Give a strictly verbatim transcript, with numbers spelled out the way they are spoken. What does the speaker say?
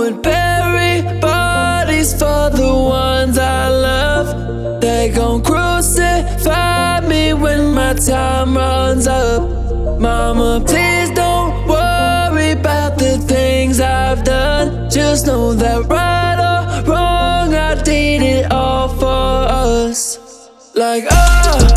would bury bodies for the ones I love. They gon' crucify me when my time runs up. Mama, please don't worry about the things I've done. Just know that right or wrong, I did it all for us. Like, oh